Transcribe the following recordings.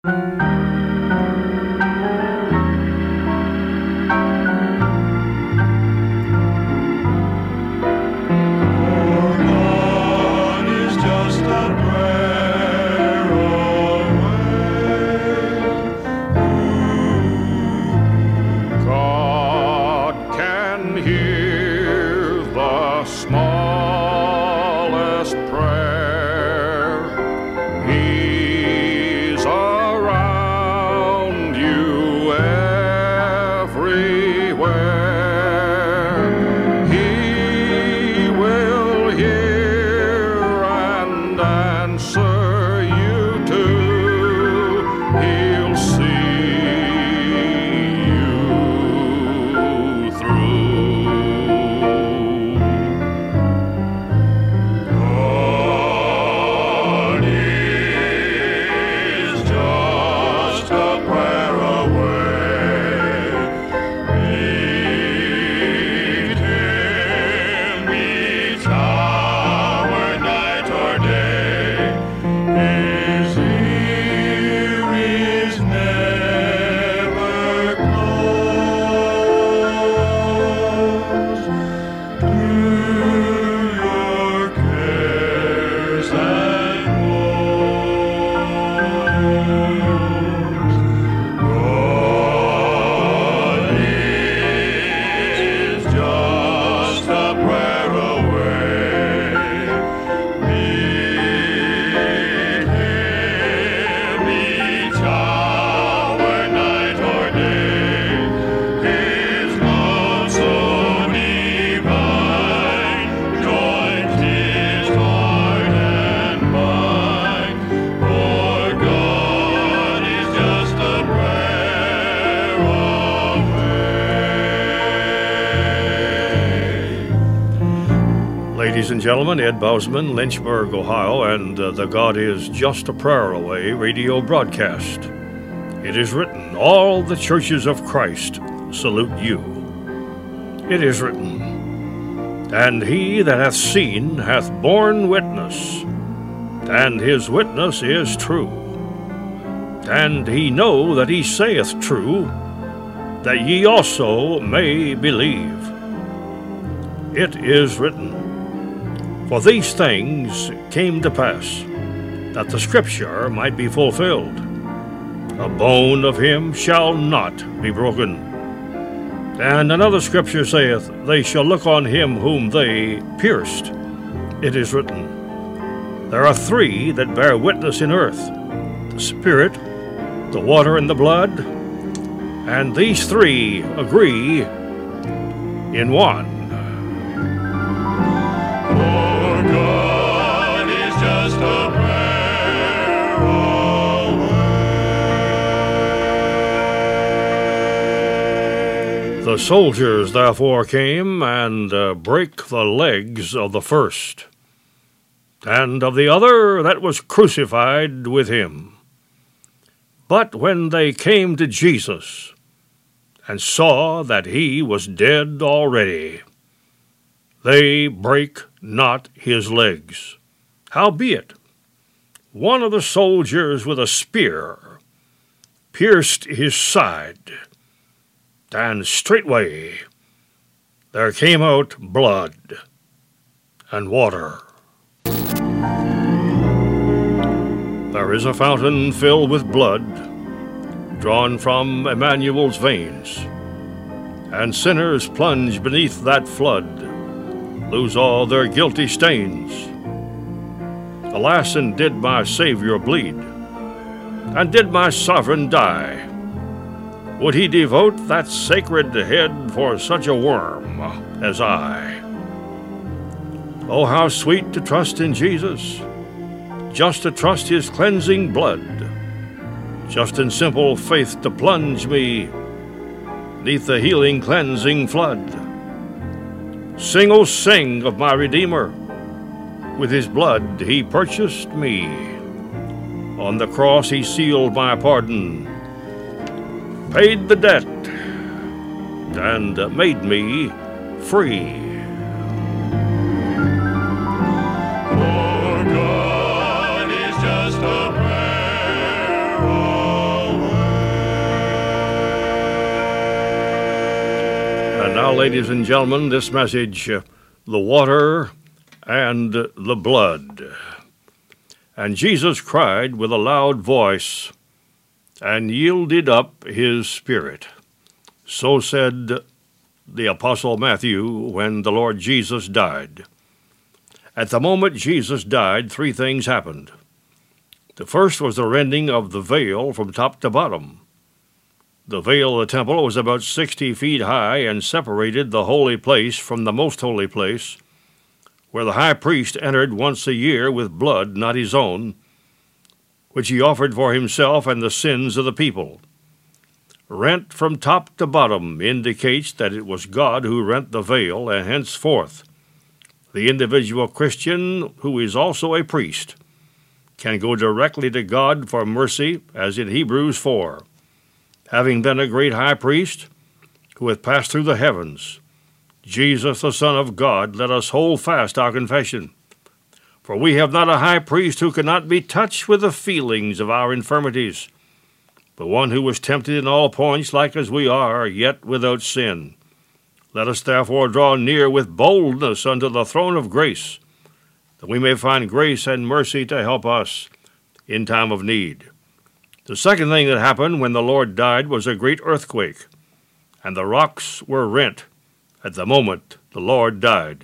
Ladies and gentlemen, Ed Bousman, Lynchburg, Ohio, and the God is Just a Prayer Away radio broadcast. It is written, all the churches of Christ salute you. It is written, and he that hath seen hath borne witness, and his witness is true. And he know that he saith true, that ye also may believe. It is written, for these things came to pass, that the scripture might be fulfilled. A bone of him shall not be broken. And another scripture saith, they shall look on him whom they pierced. It is written, there are three that bear witness in earth, the Spirit, the water, and the blood, and these three agree in one. The soldiers therefore came and brake the legs of the first, and of the other that was crucified with him. But when they came to Jesus, and saw that he was dead already, they brake not his legs. Howbeit, one of the soldiers with a spear pierced his side, and straightway there came out blood and water. There is a fountain filled with blood, drawn from Emmanuel's veins, and sinners plunge beneath that flood, lose all their guilty stains. Alas, and did my Savior bleed, and did my Sovereign die, would he devote that sacred head for such a worm as I? Oh, how sweet to trust in Jesus, just to trust his cleansing blood, just in simple faith to plunge me neath the healing cleansing flood. Sing, oh sing of my Redeemer, with his blood he purchased me. On the cross he sealed my pardon, paid the debt, and made me free. For God is just a prayer now, ladies and gentlemen, this message, the water and the blood. And Jesus cried with a loud voice and yielded up his spirit. So said the Apostle Matthew when the Lord Jesus died. At the moment Jesus died, three things happened. The first was the rending of the veil from top to bottom. The veil of the temple was about 60 feet high and separated the holy place from the most holy place, where the high priest entered once a year with blood not his own, which he offered for himself and the sins of the people. Rent from top to bottom indicates that it was God who rent the veil, and henceforth the individual Christian, who is also a priest, can go directly to God for mercy, as in Hebrews 4. Having been a great high priest who hath passed through the heavens, Jesus the Son of God, let us hold fast our confession. For we have not a high priest who cannot be touched with the feelings of our infirmities, but one who was tempted in all points like as we are, yet without sin. Let us therefore draw near with boldness unto the throne of grace, that we may find grace and mercy to help us in time of need. The second thing that happened when the Lord died was a great earthquake, and the rocks were rent at the moment the Lord died.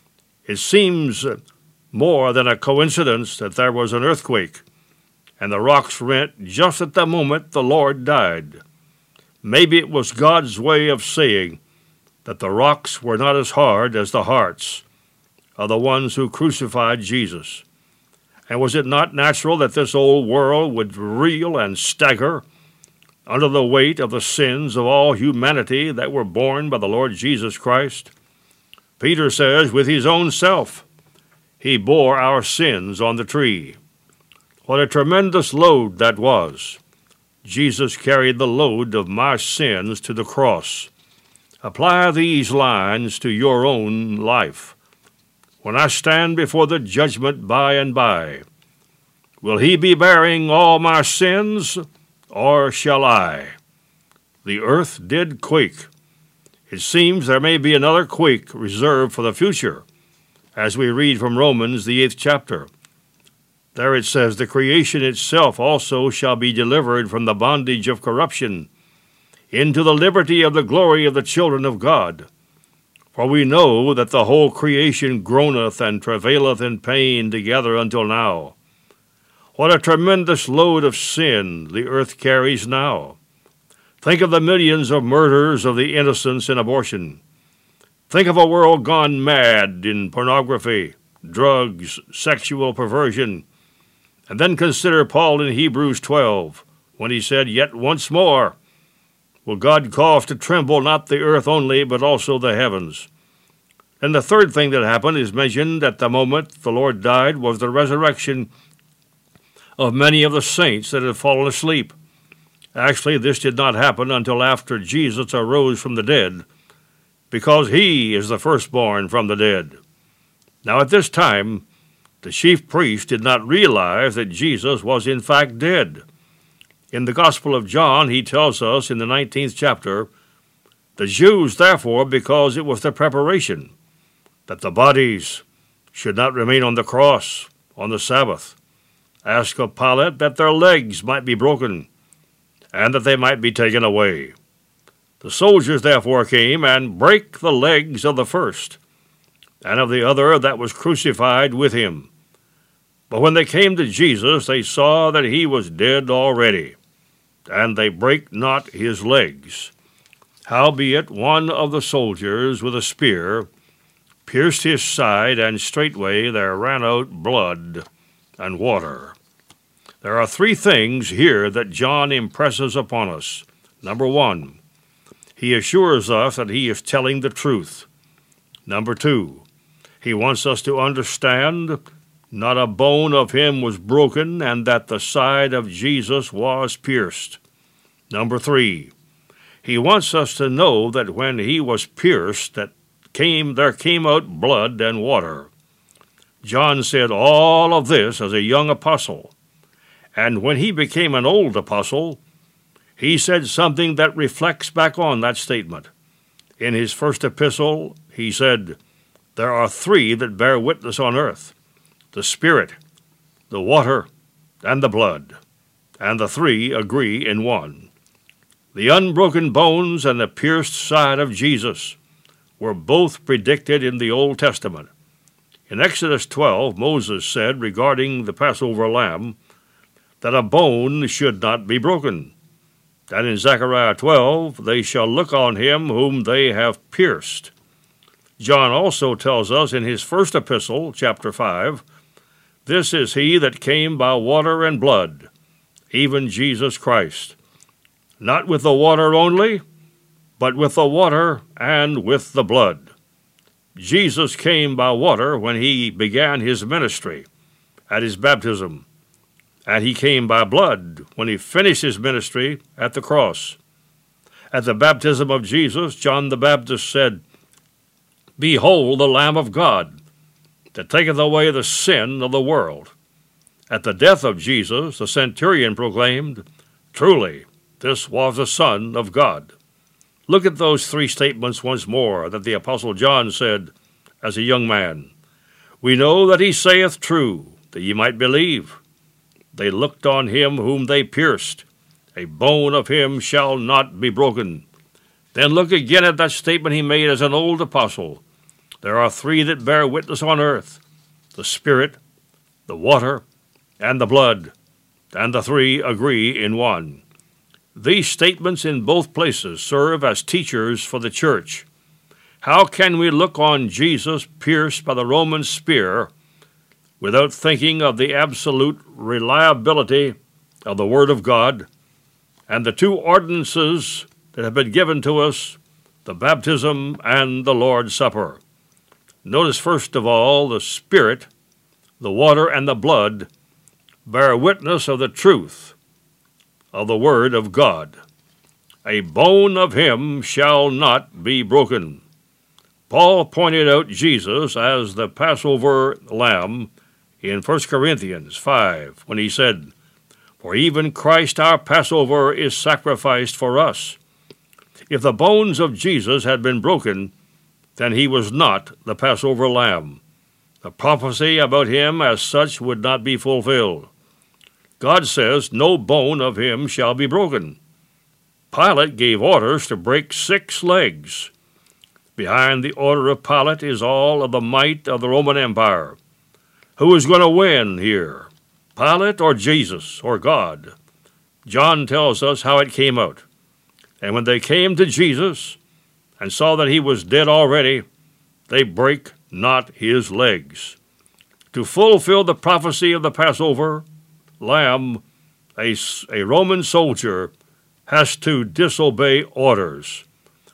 It seems more than a coincidence that there was an earthquake, and the rocks rent just at the moment the Lord died. Maybe it was God's way of saying that the rocks were not as hard as the hearts of the ones who crucified Jesus. And was it not natural that this old world would reel and stagger under the weight of the sins of all humanity that were borne by the Lord Jesus Christ? Peter says, with his own self, he bore our sins on the tree. What a tremendous load that was. Jesus carried the load of my sins to the cross. Apply these lines to your own life. When I stand before the judgment by and by, will he be bearing all my sins, or shall I? The earth did quake. It seems there may be another quake reserved for the future, as we read from Romans, the 8th chapter. There it says, the creation itself also shall be delivered from the bondage of corruption into the liberty of the glory of the children of God. For we know that the whole creation groaneth and travaileth in pain together until now. What a tremendous load of sin the earth carries now. Think of the millions of murders of the innocents in abortion. Think of a world gone mad in pornography, drugs, sexual perversion. And then consider Paul in Hebrews 12, when he said, yet once more will God cause to tremble not the earth only, but also the heavens. And the third thing that happened is mentioned at the moment the Lord died was the resurrection of many of the saints that had fallen asleep. Actually, this did not happen until after Jesus arose from the dead, because he is the firstborn from the dead. Now at this time, the chief priest did not realize that Jesus was in fact dead. In the Gospel of John, he tells us in the 19th chapter, the Jews, therefore, because it was the preparation, that the bodies should not remain on the cross on the Sabbath, asked of Pilate that their legs might be broken, and that they might be taken away. The soldiers therefore came and brake the legs of the first, and of the other that was crucified with him. But when they came to Jesus, they saw that he was dead already, and they brake not his legs. Howbeit one of the soldiers with a spear pierced his side, and straightway there ran out blood and water. There are three things here that John impresses upon us. Number one, he assures us that he is telling the truth. Number two, he wants us to understand not a bone of him was broken, and that the side of Jesus was pierced. Number three, he wants us to know that when he was pierced, there came out blood and water. John said all of this as a young apostle, and when he became an old apostle, he said something that reflects back on that statement. In his first epistle, he said, "There are three that bear witness on earth, the Spirit, the water, and the blood, and the three agree in one." The unbroken bones and the pierced side of Jesus were both predicted in the Old Testament. In Exodus 12, Moses said regarding the Passover lamb that a bone should not be broken. And in Zechariah 12, "They shall look on him whom they have pierced." John also tells us in his first epistle, chapter 5, "This is he that came by water and blood, even Jesus Christ, not with the water only, but with the water and with the blood." Jesus came by water when he began his ministry at his baptism, and he came by blood when he finished his ministry at the cross. At the baptism of Jesus, John the Baptist said, "Behold the Lamb of God, that taketh away the sin of the world." At the death of Jesus, the centurion proclaimed, "Truly, this was the Son of God." Look at those three statements once more that the Apostle John said as a young man. "We know that he saith true, that ye might believe. They looked on him whom they pierced. A bone of him shall not be broken." Then look again at that statement he made as an old apostle. "There are three that bear witness on earth, the Spirit, the water, and the blood, and the three agree in one." These statements in both places serve as teachers for the church. How can we look on Jesus pierced by the Roman spear without thinking of the absolute reliability of the Word of God and the two ordinances that have been given to us, the baptism and the Lord's Supper? Notice first of all, the Spirit, the water, and the blood bear witness of the truth of the Word of God. A bone of him shall not be broken. Paul pointed out Jesus as the Passover lamb in 1 Corinthians 5, when he said, "For even Christ our Passover is sacrificed for us." If the bones of Jesus had been broken, then he was not the Passover lamb. The prophecy about him as such would not be fulfilled. God says, "No bone of him shall be broken." Pilate gave orders to break 6 legs. Behind the order of Pilate is all of the might of the Roman Empire. Who is going to win here? Pilate or Jesus or God? John tells us how it came out. "And when they came to Jesus and saw that he was dead already, they brake not his legs." To fulfill the prophecy of the Passover lamb, a Roman soldier has to disobey orders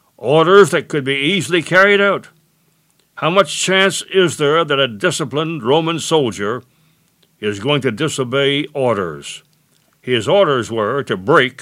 that could be easily carried out. How much chance is there that a disciplined Roman soldier is going to disobey orders? His orders were to break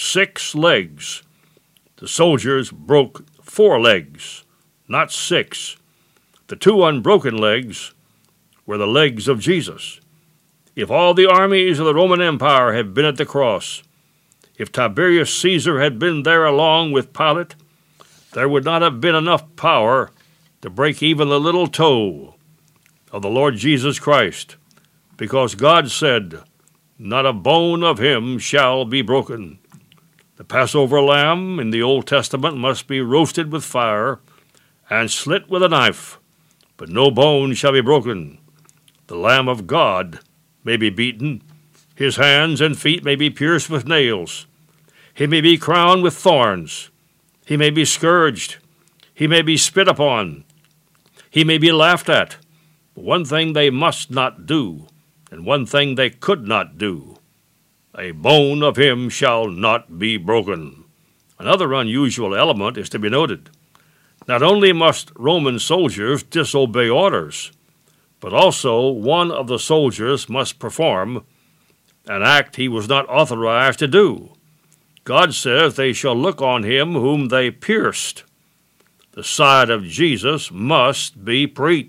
6 legs. The soldiers broke 4 legs, not 6. The 2 unbroken legs were the legs of Jesus. If all the armies of the Roman Empire had been at the cross, if Tiberius Caesar had been there along with Pilate, there would not have been enough power to break even the little toe of the Lord Jesus Christ, because God said, "Not a bone of him shall be broken." The Passover lamb in the Old Testament must be roasted with fire and slit with a knife, but no bone shall be broken. The Lamb of God may be beaten, his hands and feet may be pierced with nails, he may be crowned with thorns, he may be scourged, he may be spit upon, he may be laughed at. But one thing they must not do, and one thing they could not do: a bone of him shall not be broken. Another unusual element is to be noted. Not only must Roman soldiers disobey orders, but also one of the soldiers must perform an act he was not authorized to do. God says they shall look on him whom they pierced. The side of Jesus must be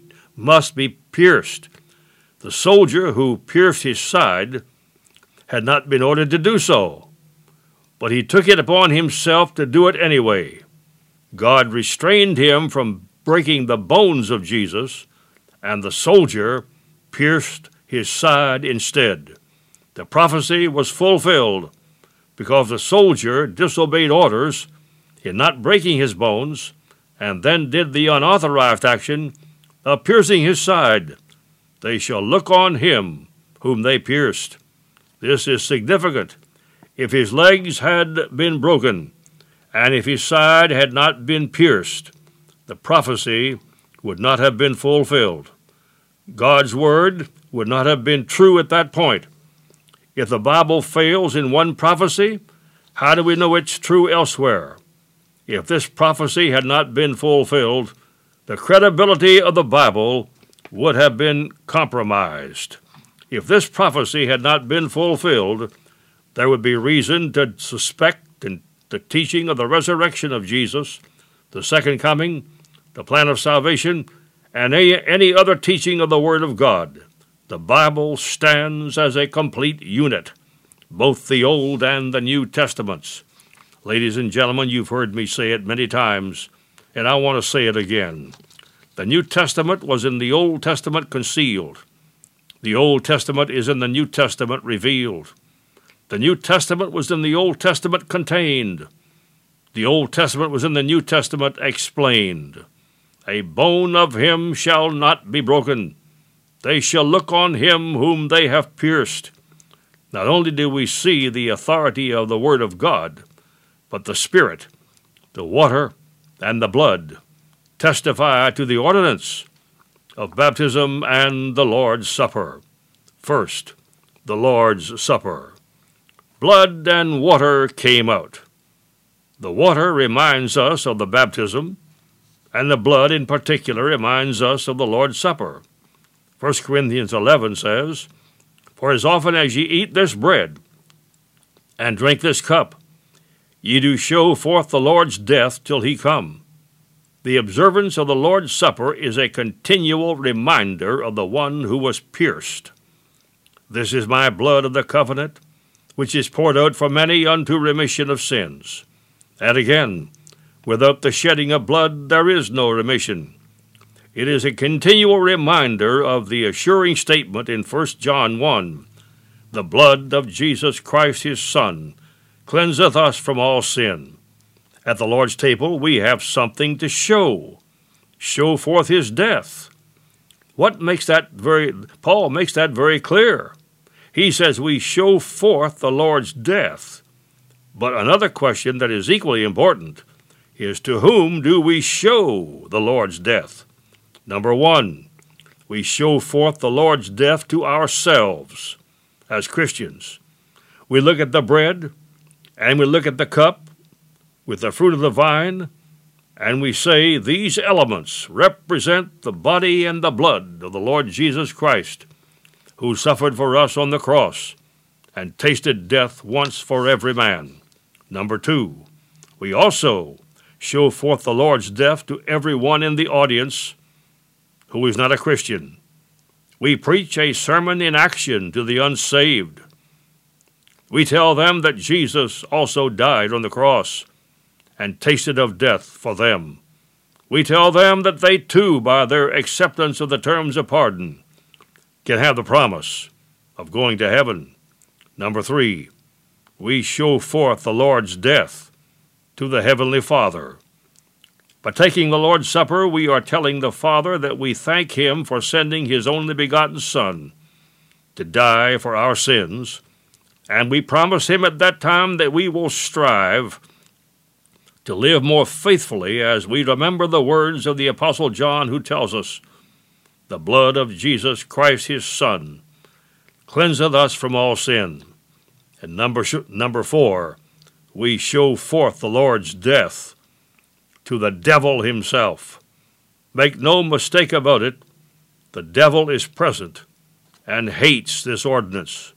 pierced. The soldier who pierced his side had not been ordered to do so, but he took it upon himself to do it anyway. God restrained him from breaking the bones of Jesus, and the soldier pierced his side instead. The prophecy was fulfilled because the soldier disobeyed orders in not breaking his bones, and then did the unauthorized action of piercing his side. They shall look on him whom they pierced. This is significant. If his legs had been broken, and if his side had not been pierced, the prophecy would not have been fulfilled. God's word would not have been true at that point. If the Bible fails in one prophecy, how do we know it's true elsewhere? If this prophecy had not been fulfilled, the credibility of the Bible would have been compromised. If this prophecy had not been fulfilled, there would be reason to suspect the teaching of the resurrection of Jesus, the second coming, the plan of salvation, and any other teaching of the Word of God. The Bible stands as a complete unit, both the Old and the New Testaments. Ladies and gentlemen, you've heard me say it many times, and I want to say it again. The New Testament was in the Old Testament concealed. The Old Testament is in the New Testament revealed. The New Testament was in the Old Testament contained. The Old Testament was in the New Testament explained. A bone of him shall not be broken. They shall look on him whom they have pierced. Not only do we see the authority of the Word of God, but the Spirit, the water, and the blood testify to the ordinance of baptism and the Lord's Supper. First, the Lord's Supper. Blood and water came out. The water reminds us of the baptism, and the blood in particular reminds us of the Lord's Supper. 1 Corinthians 11 says, "For as often as ye eat this bread and drink this cup, ye do show forth the Lord's death till he come." The observance of the Lord's Supper is a continual reminder of the one who was pierced. "This is my blood of the covenant, which is poured out for many unto remission of sins." And again, without the shedding of blood there is no remission. It is a continual reminder of the assuring statement in 1 John 1, "The blood of Jesus Christ his Son cleanseth us from all sin." At the Lord's table we have something to show forth his death. Paul makes that very clear. He says we show forth the Lord's death. But another question that is equally important is, to whom do we show the Lord's death? Number one, we show forth the Lord's death to ourselves as Christians. We look at the bread and we look at the cup with the fruit of the vine, and we say these elements represent the body and the blood of the Lord Jesus Christ, who suffered for us on the cross and tasted death once for every man. Number two, we also show forth the Lord's death to everyone in the audience who is not a Christian. We preach a sermon in action to the unsaved. We tell them that Jesus also died on the cross and tasted of death for them. We tell them that they too, by their acceptance of the terms of pardon, can have the promise of going to heaven. Number three, we show forth the Lord's death to the Heavenly Father. By taking the Lord's Supper, we are telling the Father that we thank him for sending his only begotten Son to die for our sins, and we promise him at that time that we will strive to live more faithfully as we remember the words of the Apostle John, who tells us, "The blood of Jesus Christ his Son cleanseth us from all sin." And number four, we show forth the Lord's death to the devil himself. Make no mistake about it, the devil is present and hates this ordinance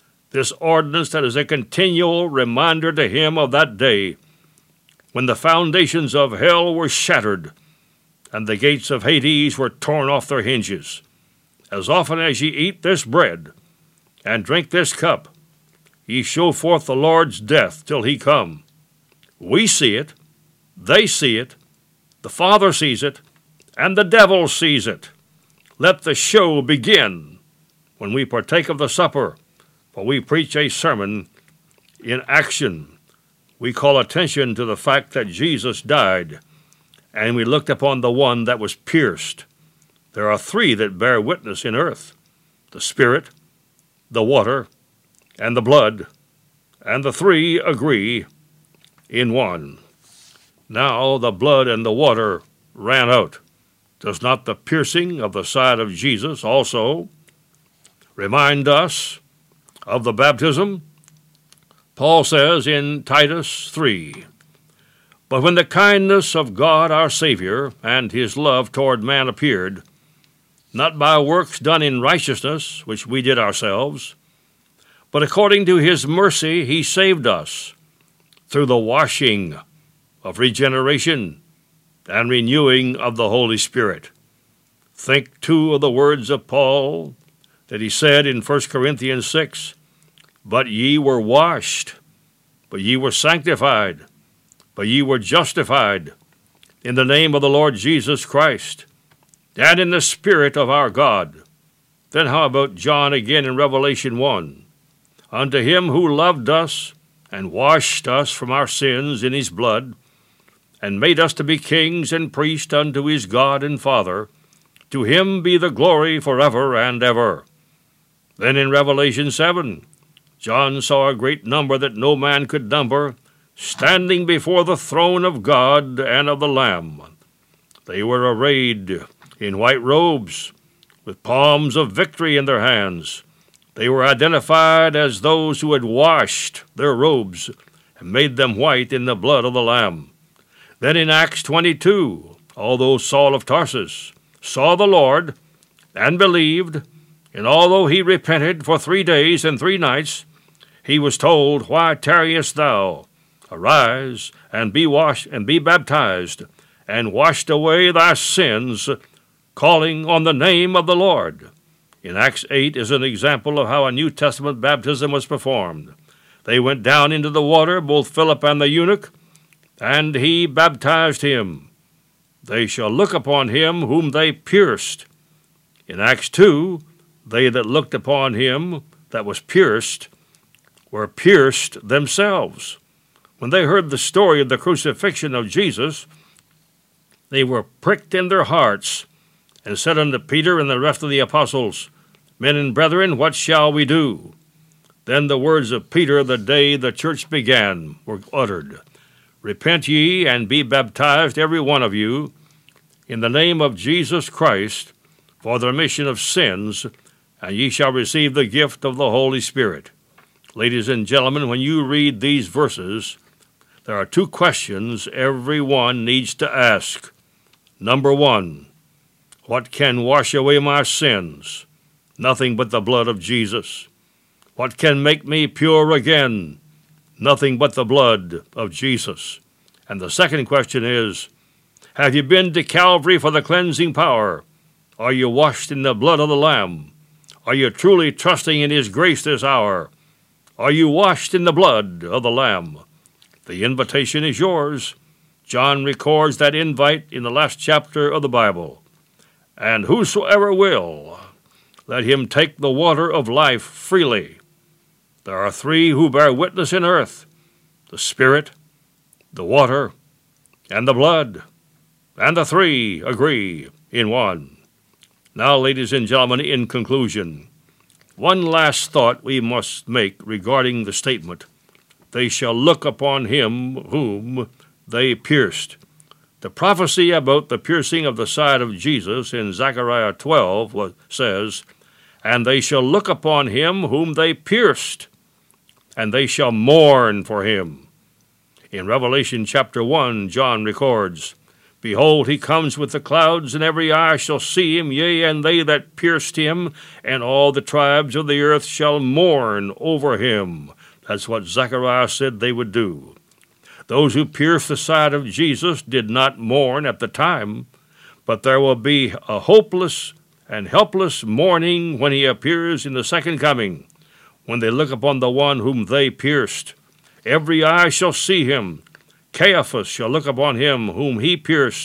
that is a continual reminder to him of that day when the foundations of hell were shattered and the gates of Hades were torn off their hinges. As often as ye eat this bread and drink this cup, ye show forth the Lord's death till he come. We see it, they see it, The Father sees it, and the devil sees it. Let the show begin when we partake of the supper, for we preach a sermon in action. We call attention to the fact that Jesus died, and we looked upon the one that was pierced. There are three that bear witness in earth: the Spirit, the water, and the blood, and the three agree in one. Now the blood and the water ran out. Does not the piercing of the side of Jesus also remind us of the baptism? Paul says in Titus 3, "But when the kindness of God our Savior and his love toward man appeared, not by works done in righteousness, which we did ourselves, but according to his mercy he saved us through the washing of regeneration and renewing of the Holy Spirit." Think, too, of the words of Paul that he said in 1 Corinthians 6, "But ye were washed, but ye were sanctified, but ye were justified in the name of the Lord Jesus Christ, and in the Spirit of our God." Then how about John again in Revelation 1? "Unto him who loved us and washed us from our sins in his blood, and made us to be kings and priests unto his God and Father, to him be the glory forever and ever." Then in Revelation 7, John saw a great number that no man could number, standing before the throne of God and of the Lamb. They were arrayed in white robes, with palms of victory in their hands. They were identified as those who had washed their robes and made them white in the blood of the Lamb. Then in Acts 22, although Saul of Tarsus saw the Lord and believed, and although he repented for 3 days and 3 nights, he was told, "Why tarriest thou? Arise, and be washed, and be baptized, and washed away thy sins, calling on the name of the Lord." In Acts 8 is an example of how a New Testament baptism was performed. They went down into the water, both Philip and the eunuch, and he baptized him. They shall look upon him whom they pierced. In Acts 2, they that looked upon him that was pierced were pierced themselves. When they heard the story of the crucifixion of Jesus, they were pricked in their hearts, and said unto Peter and the rest of the apostles, "Men and brethren, what shall we do?" Then the words of Peter the day the church began were uttered. "Repent ye, and be baptized every one of you, in the name of Jesus Christ, for the remission of sins, and ye shall receive the gift of the Holy Spirit." Ladies and gentlemen, when you read these verses, there are 2 questions every one needs to ask. Number 1, what can wash away my sins? Nothing but the blood of Jesus. What can make me pure again? Nothing but the blood of Jesus. And the second question is, have you been to Calvary for the cleansing power? Are you washed in the blood of the Lamb? Are you truly trusting in his grace this hour? Are you washed in the blood of the Lamb? The invitation is yours. John records that invite in the last chapter of the Bible. "And whosoever will, let him take the water of life freely." There are 3 who bear witness in earth: the Spirit, the water, and the blood. And the 3 agree in one. Now, ladies and gentlemen, in conclusion, one last thought we must make regarding the statement, "They shall look upon him whom they pierced." The prophecy about the piercing of the side of Jesus in Zechariah 12 says, "And they shall look upon him whom they pierced, and they shall mourn for him." In Revelation chapter 1, John records, "Behold, he comes with the clouds, and every eye shall see him, yea, and they that pierced him, and all the tribes of the earth shall mourn over him." That's what Zechariah said they would do. Those who pierced the side of Jesus did not mourn at the time, but there will be a hopeless and helpless mourning when he appears in the second coming, when they look upon the one whom they pierced. Every eye shall see him. Caiaphas shall look upon him whom he pierced.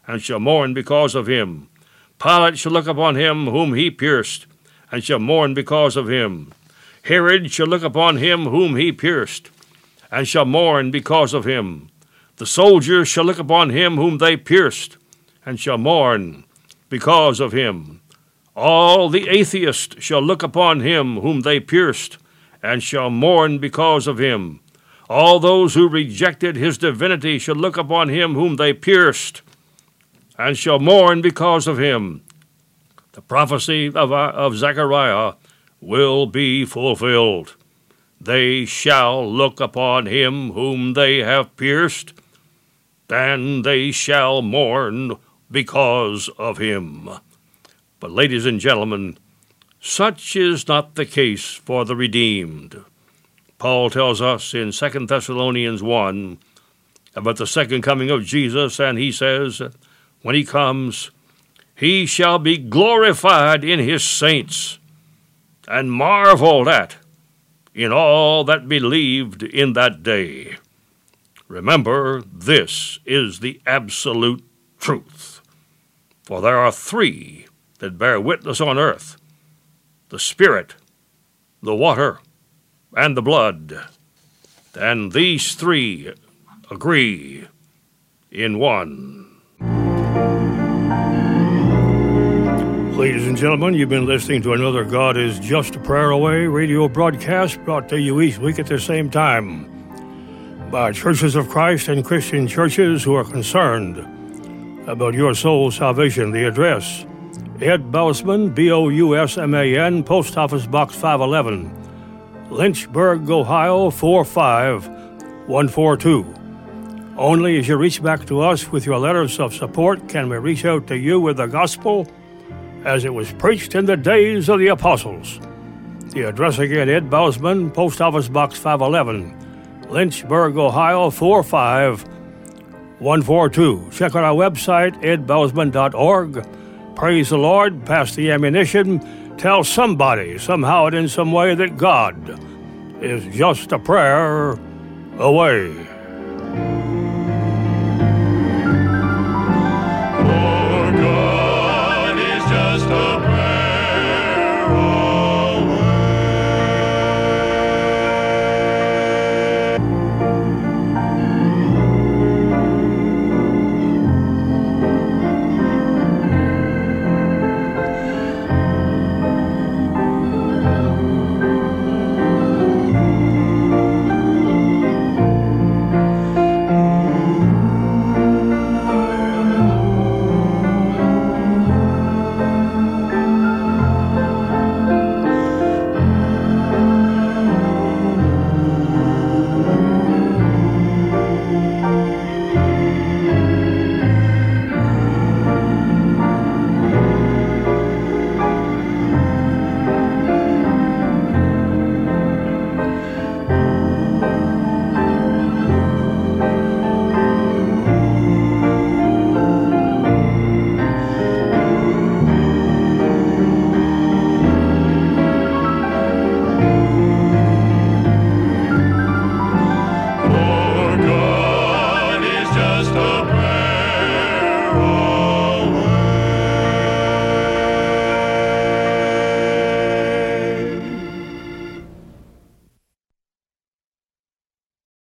and shall mourn because of him. Pilate shall look upon him whom he pierced, and shall mourn because of him. Herod shall look upon him whom he pierced, and shall mourn because of him. The soldiers shall look upon him whom they pierced, and shall mourn because of him. All the atheists shall look upon him whom they pierced, and shall mourn because of him. All those who rejected his divinity shall look upon him whom they pierced, and shall mourn because of him. The prophecy of Zechariah will be fulfilled. They shall look upon him whom they have pierced, and they shall mourn because of him. But, ladies and gentlemen, such is not the case for the redeemed. Paul tells us in 2 Thessalonians 1 about the second coming of Jesus, and he says, when he comes, he shall be glorified in his saints, and marveled at in all that believed in that day. Remember, this is the absolute truth. For there are three that bear witness on earth: the Spirit, the water, and the blood. And these three agree in one. Ladies and gentlemen, you've been listening to another God is Just a Prayer Away radio broadcast brought to you each week at the same time by Churches of Christ and Christian churches who are concerned about your soul's salvation. The address: Ed Bousman, Bousman, Post Office Box 511, Lynchburg, Ohio 45142. Only as you reach back to us with your letters of support can we reach out to you with the gospel as it was preached in the days of the apostles. The address again: Ed Bousman, Post Office Box 511, Lynchburg, Ohio 45142. Check out our website, edbousman.org. Praise the Lord, pass the ammunition, tell somebody, somehow and in some way, that God is just a prayer away.